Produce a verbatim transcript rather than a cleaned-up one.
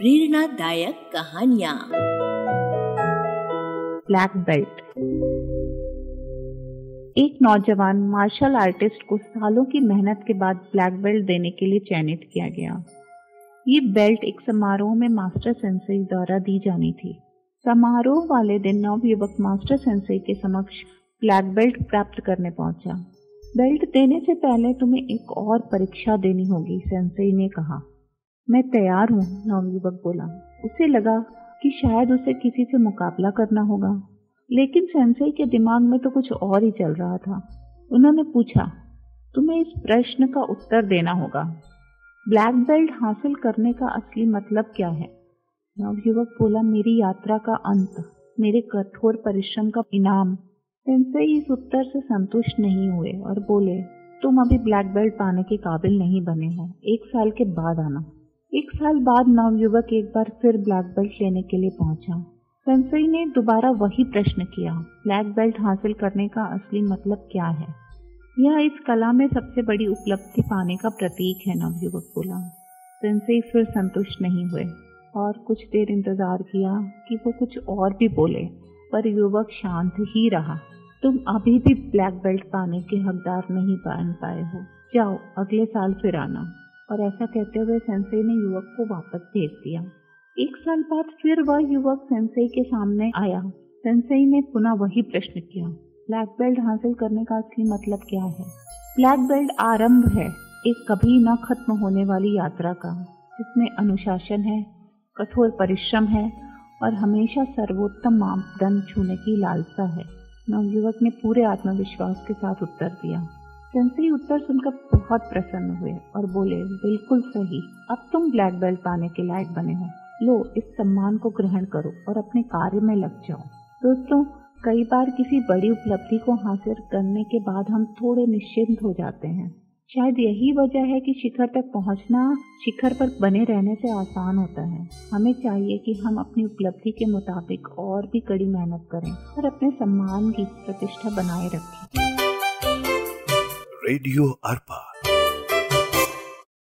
प्रेरणादायक कहानियाँ। Black belt. एक नौजवान मार्शल आर्टिस्ट को सालों की मेहनत के बाद ब्लैक बेल्ट देने के लिए चयनित किया गया। ये बेल्ट एक समारोह में मास्टर सेंसेई द्वारा दी जानी थी। समारोह वाले दिन नवयुवक मास्टर सेंसेई के समक्ष ब्लैक बेल्ट प्राप्त करने पहुंचा। बेल्ट देने से पहले तुम्हें एक और परीक्षा देनी होगी, सेंसेई ने कहा। मैं तैयार हूँ, नवयुवक बोला। उसे लगा कि शायद उसे किसी से मुकाबला करना होगा, लेकिन सेंसेई के दिमाग में तो कुछ और ही चल रहा था। उन्होंने पूछा, तुम्हें इस प्रश्न का उत्तर देना होगा, ब्लैक बेल्ट हासिल करने का असली मतलब क्या है? नवयुवक बोला, मेरी यात्रा का अंत, मेरे कठोर परिश्रम का इनाम। सेंसेई इस उत्तर से संतुष्ट नहीं हुए और बोले, तुम अभी ब्लैक बेल्ट पाने के काबिल नहीं बने हो, एक साल के बाद आना। एक साल बाद नवयुवक एक बार फिर ब्लैक बेल्ट लेने के लिए पहुंचा। सेंसेई ने दोबारा वही प्रश्न किया, ब्लैक बेल्ट हासिल करने का असली मतलब क्या है? यह इस कला में सबसे बड़ी उपलब्धि पाने का प्रतीक है, नवयुवक बोला। सेंसेई फिर संतुष्ट नहीं हुए और कुछ देर इंतजार किया कि वो कुछ और भी बोले, पर युवक शांत ही रहा। तुम अभी भी ब्लैक बेल्ट पाने के हकदार नहीं बन पाए हो, जाओ अगले साल फिर आना। और ऐसा कहते हुए सेंसेई ने युवक को वापस भेज दिया। एक साल बाद फिर वह युवक सेंसेई के सामने आया। सेंसेई ने पुनः वही प्रश्न किया, ब्लैक बेल्ट हासिल करने का असली मतलब क्या है? ब्लैक बेल्ट आरंभ है एक कभी न खत्म होने वाली यात्रा का, जिसमें अनुशासन है, कठोर परिश्रम है और हमेशा सर्वोत्तम मापदंड छूने की लालसा है। नवयुवक ने पूरे आत्मविश्वास के साथ उत्तर दिया। सेंसेई उत्तर सुनकर बहुत प्रसन्न हुए और बोले, बिल्कुल सही, अब तुम ब्लैक बेल्ट पाने के लायक बने हो। लो, इस सम्मान को ग्रहण करो और अपने कार्य में लग जाओ। दोस्तों, कई बार किसी बड़ी उपलब्धि को हासिल करने के बाद हम थोड़े निश्चिंत हो जाते हैं। शायद यही वजह है कि शिखर तक पहुंचना शिखर पर बने रहने से आसान होता है। हमें चाहिए कि हम अपनी उपलब्धि के मुताबिक और भी कड़ी मेहनत करें और अपने सम्मान की प्रतिष्ठा बनाए रखें। रेडियो अर्पा।